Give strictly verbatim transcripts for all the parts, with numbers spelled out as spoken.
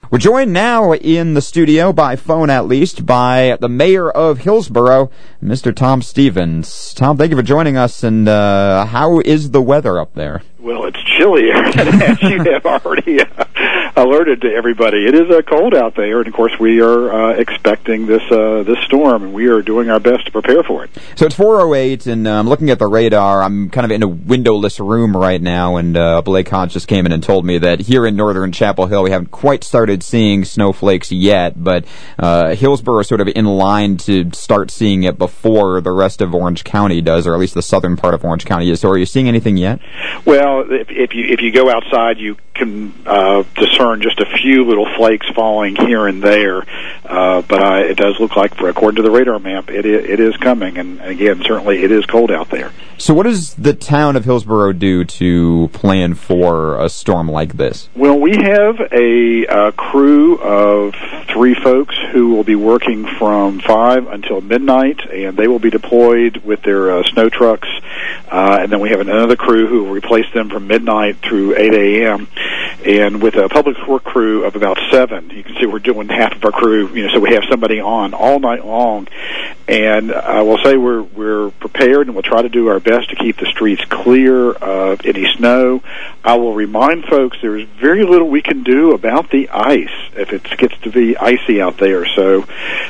We're joined now in the studio, by phone at least, by the mayor of Hillsboro, Mister Tom Stevens. Tom, thank you for joining us, and uh, how is the weather up there? Well, it's chilly, as you have already uh, alerted to everybody. It is uh, cold out there, and of course we are uh, expecting this uh, this storm, and we are doing our best to prepare for it. So it's four oh eight, and I'm um, looking at the radar. I'm kind of in a windowless room right now, and uh, Blake Hodge just came in and told me that here in northern Chapel Hill we haven't quite started seeing snowflakes yet, but uh, Hillsboro is sort of in line to start seeing it before the rest of Orange County does, or at least the southern part of Orange County is. So are you seeing anything yet? Well, if, if you if you go outside, you can uh, discern just a few little flakes falling here and there, uh, but uh, it does look like, for according to the radar map, it is, it is coming, and again, certainly it is cold out there. So what does the town of Hillsboro do to plan for a storm like this? Well, we have a uh, crew of three folks who will be working from five until midnight, and they will be deployed with their uh, snow trucks, uh, and then we have another crew who will replace them from midnight through eight a.m., and with a public work crew of about seven. You can see we're doing half of our crew, you know, so we have somebody on all night long, and I will say we're we're prepared, and we'll try to do our best to keep the streets clear of any snow. I will remind folks there's very little we can do about the ice if it gets to be icy out there, so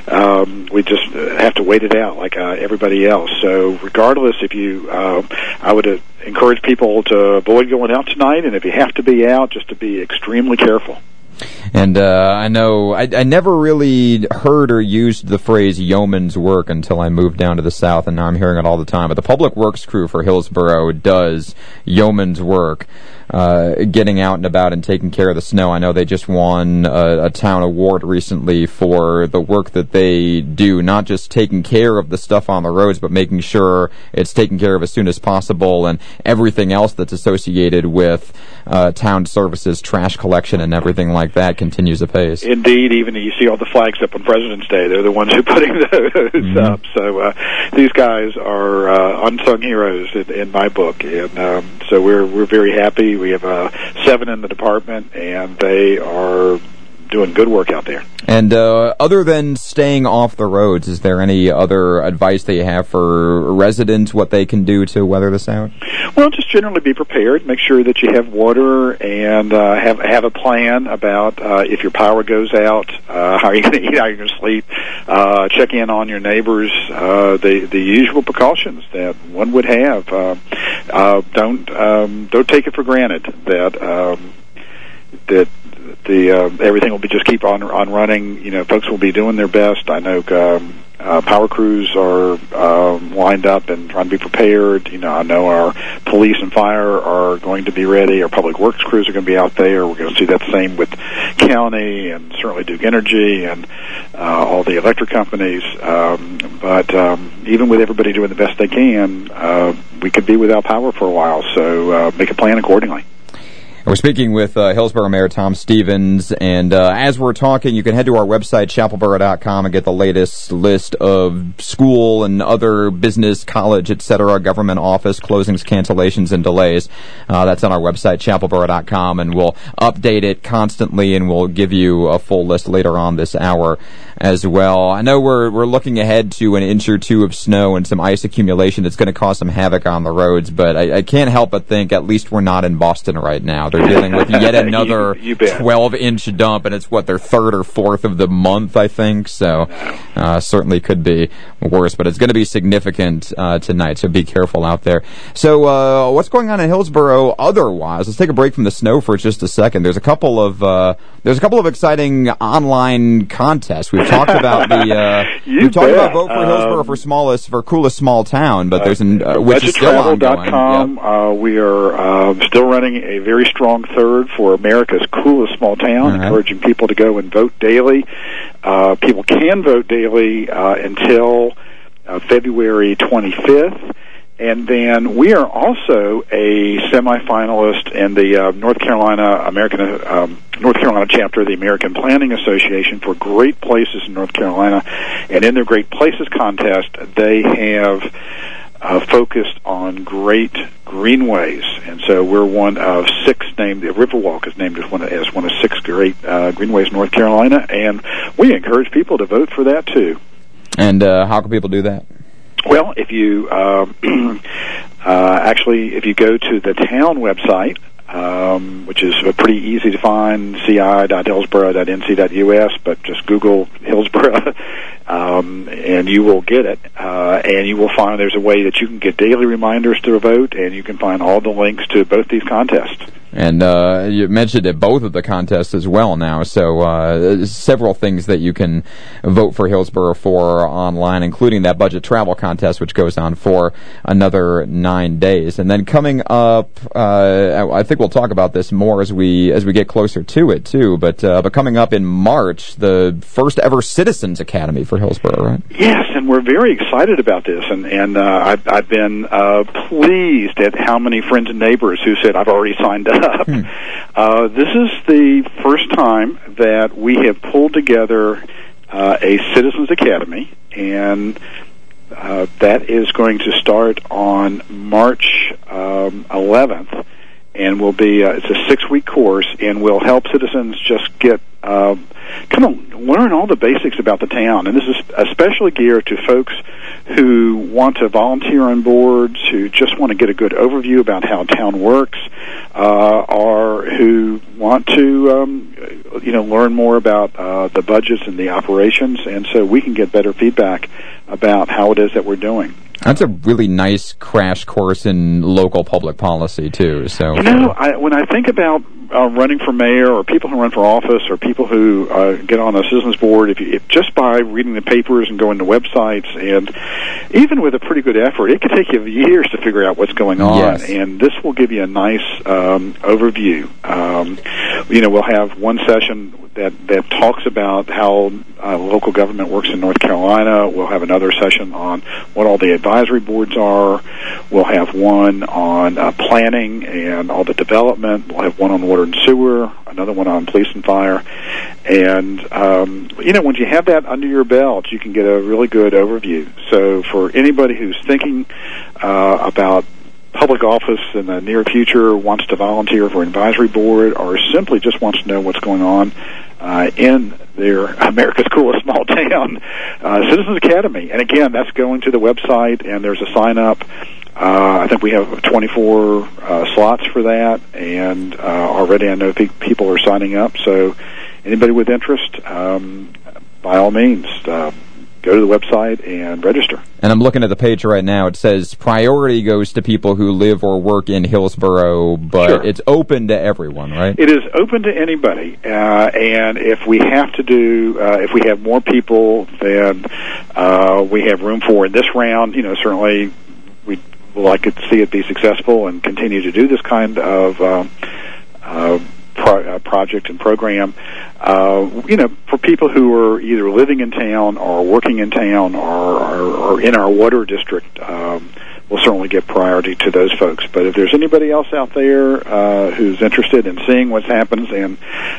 um, we just have to wait it out like uh, everybody else. So regardless, if you, uh, I would uh, encourage people to avoid going out tonight, and if you have to be out, just to be extremely careful. And uh, I know I, I never really heard or used the phrase yeoman's work until I moved down to the south, and now I'm hearing it all the time. But the public works crew for Hillsboro does yeoman's work, uh, getting out and about and taking care of the snow. I know they just won a, a town award recently for the work that they do, not just taking care of the stuff on the roads, but making sure it's taken care of as soon as possible, and everything else that's associated with uh, town services, trash collection, and everything like that continues apace. Indeed, even you see all the flags up on President's Day. They're the ones who are putting those mm-hmm. up. So uh, these guys are uh, unsung heroes in, in my book, and um, so we're we're very happy. We have uh, seven in the department, and they are doing good work out there. And uh, other than staying off the roads, is there any other advice that you have for residents, what they can do to weather this out? Well, just generally be prepared. Make sure that you have water, and uh, have have a plan about uh, if your power goes out, uh, how are you going to eat, how are you going to sleep. Uh, check in on your neighbors. Uh, the the usual precautions that one would have. Uh, uh, don't um, don't take it for granted that um, that. The uh, everything will be just keep on on running. You know, folks will be doing their best. I know um, uh, power crews are um, lined up and trying to be prepared. You know, I know our police and fire are going to be ready. Our public works crews are going to be out there. We're going to see that same with county and certainly Duke Energy and uh, all the electric companies. Um, but um, even with everybody doing the best they can, uh, we could be without power for a while. So uh, make a plan accordingly. We're speaking with uh, Hillsboro Mayor Tom Stevens, and uh, as we're talking, you can head to our website, chapelboro dot com, and get the latest list of school and other business, college, et cetera, government office closings, cancellations, and delays. Uh, that's on our website, chapelboro dot com, and we'll update it constantly, and we'll give you a full list later on this hour as well. I know we're we're looking ahead to an inch or two of snow and some ice accumulation that's going to cause some havoc on the roads, but I, I can't help but think at least we're not in Boston right now. They're dealing with yet another twelve-inch dump, and it's, what, their third or fourth of the month, I think, so uh, certainly could be worse, but it's going to be significant uh, tonight, so be careful out there. So uh, what's going on in Hillsboro otherwise? Let's take a break from the snow for just a second. There's a couple of uh, there's a couple of exciting online contests. We've talked about the uh, we've talked about Vote for Hillsboro um, for smallest for coolest small town, but there's an uh, which is still ongoing. Yep. Uh, we are uh, still running a very strong third for America's coolest small town, right. Encouraging people to go and vote daily. Uh, people can vote daily uh, until uh, February twenty-fifth. And then we are also a semifinalist in the uh, North Carolina American um, North Carolina chapter of the American Planning Association for Great Places in North Carolina. And in their Great Places contest, they have uh, focused on great greenways, and so we're one of six named. The Riverwalk is named as one of, as one of six great uh, greenways in North Carolina, and we encourage people to vote for that too. And uh, how can people do that? Well, if you um, uh, actually, if you go to the town website, um, which is pretty easy to find, c i dot hillsborough dot n c dot u s, but just Google Hillsborough, um, and you will get it. Uh, and you will find there's a way that you can get daily reminders to vote, and you can find all the links to both these contests. And uh, you mentioned at both of the contests as well now, so uh, several things that you can vote for Hillsborough for online, including that budget travel contest, which goes on for another nine days. And then coming up, uh, I think we'll talk about this more as we as we get closer to it too. But uh, but coming up in March, the first ever Citizens Academy for Hillsborough, right? Yes, and we're very excited about this, and and uh, I've, I've been uh, pleased at how many friends and neighbors who said I've already signed up. Hmm. Uh, this is the first time that we have pulled together uh, a Citizens Academy, and uh, that is going to start on March um, eleventh, and will be uh, it's a six-week course, and will help citizens just get uh, kind of learn all the basics about the town. And this is especially geared to folks who want to volunteer on boards, who just want to get a good overview about how town works, uh, or who want to, um, you know, learn more about uh, the budgets and the operations, and so we can get better feedback about how it is that we're doing. That's a really nice crash course in local public policy, too. So, you know, I, when I think about uh, running for mayor, or people who run for office, or people who uh, get on a citizens board, if, you, if just by reading the papers and going to websites, and even with a pretty good effort, it could take you years to figure out what's going on. Yes. And this will give you a nice um, overview. Um, you know, we'll have one session that that talks about how uh, local government works in North Carolina. We'll have another session on what all the advisory boards are. We'll have one on uh, planning and all the development. We'll have one on water and sewer, another one on police and fire. And, um, you know, when you have that under your belt, you can get a really good overview. So for anybody who's thinking uh, about public office in the near future, wants to volunteer for an advisory board, or simply just wants to know what's going on uh, in their America's Coolest Small Town, uh, Citizens Academy. And again, that's going to the website, and there's a sign-up. Uh, I think we have twenty-four uh, slots for that, and uh, already I know pe- people are signing up. So anybody with interest, um, by all means, uh, go to the website and register. And I'm looking at the page right now. It says priority goes to people who live or work in Hillsborough, but sure. It's open to everyone, right? It is open to anybody. Uh, and if we have to do, uh, if we have more people than uh, we have room for in this round, you know, certainly we'd like to see it be successful and continue to do this kind of uh, uh, pro- uh, project and program. Uh, you know, for people who are either living in town or working in town or, or, or in our water district, um, we'll certainly give priority to those folks. But if there's anybody else out there uh, who's interested in seeing what happens in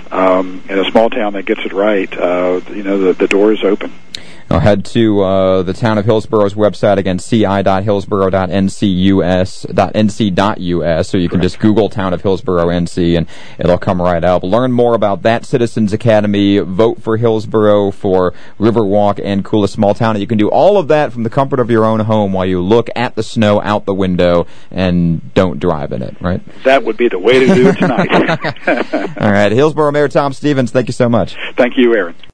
um, in a small town that gets it right, uh, you know, the, the door is open. I'll head to uh, the Town of Hillsborough's website, again, c i dot hillsborough dot n c u s dot n c dot u s, so you can Correct. just Google Town of Hillsborough N C, and it'll come right up. Learn more about that Citizens Academy, vote for Hillsborough, for Riverwalk, and Coolest Small Town. And you can do all of that from the comfort of your own home while you look at the snow out the window and don't drive in it, right? That would be the way to do it tonight. All right, Hillsborough Mayor Tom Stevens, thank you so much. Thank you, Aaron.